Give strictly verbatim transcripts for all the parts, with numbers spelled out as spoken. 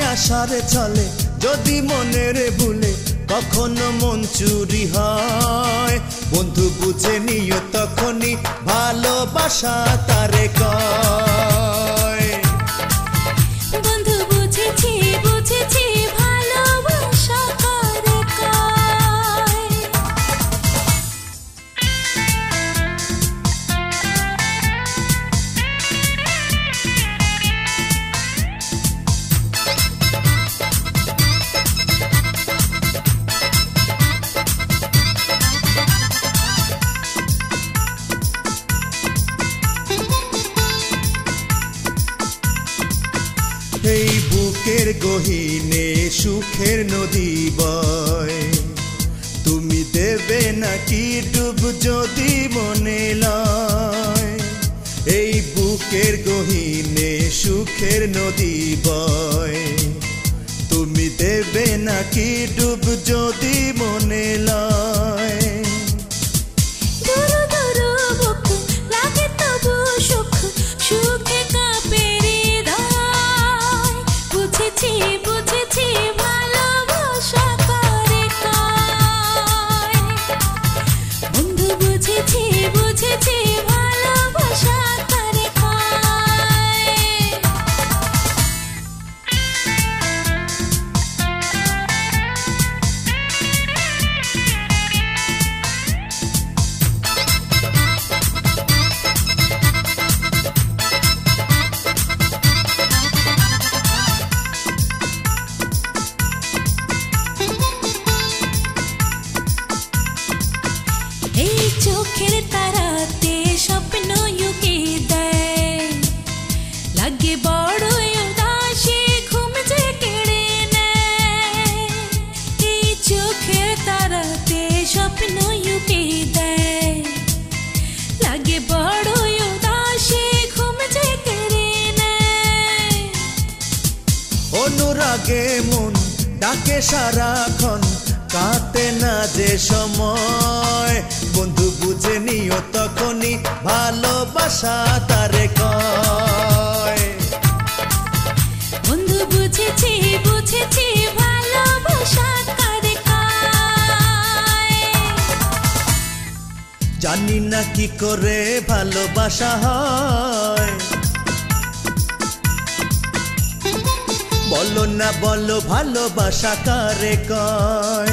আশারে চলে যদি মনের ভুলে কখনো মন চুরি হয়, বন্ধু বুঝে নিও তখনই ভালোবাসা তারে কয়। বন্ধু বুঝেছি বুঝেছি ভালোবাসা কারে কয়। এই বুকের গহীনে সুখের নদী বয়, তুমি দেবে নাকি ডুব যদি মনে লয়। এই বুকের গহীনে সুখের নদী বয়, তুমি দেবে নাকি ডুব যদি মনে লয়। দুরু দুরু বুক লাগে তবু সুখ, সুখে কাঁপে হৃদয়। বুঝেছি বুঝেছি ভালোবাসা কারে কয়। বন্ধু বুঝেছি বুঝেছি ভালোবাসা কারে কয়। এই চোখের তারাতে স্বপ্ন ইউকে দেয়, লাগে বড়ই উদাসী ঘুম যে কেড়ে নেয়। এই চোখের তারাতে স্বপ্ন ইউকে দেয়, লাগে বড়ই উদাসী ঘুম যে কেড়ে নেয়। অনুরাগে মন ডাকে সারাক্ষণ, কাটে না যে সময়, বন্ধু বুঝে নিও তখনই ভালোবাসা তারে কয়। বন্ধু বুঝেছি বুঝেছি ভালোবাসা কারে কয়। জানি না কি করে ভালোবাসা হয়, বলো না বলো ভালোবাসা কারে কয়।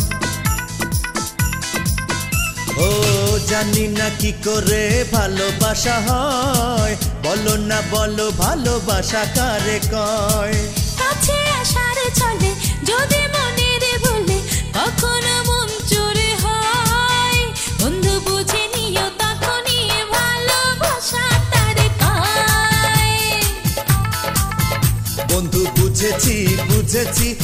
ও জানি না কি করে ভালোবাসা হয়, বলো না বলো ভালোবাসা কারে কয়। কাছে আসার চলে যদি মনের ভুলে কখনো মন চুরি হয়, বন্ধু বুঝে নিও তখনই ভালোবাসা তারে কয়। বন্ধু বুঝেছি বুঝেছি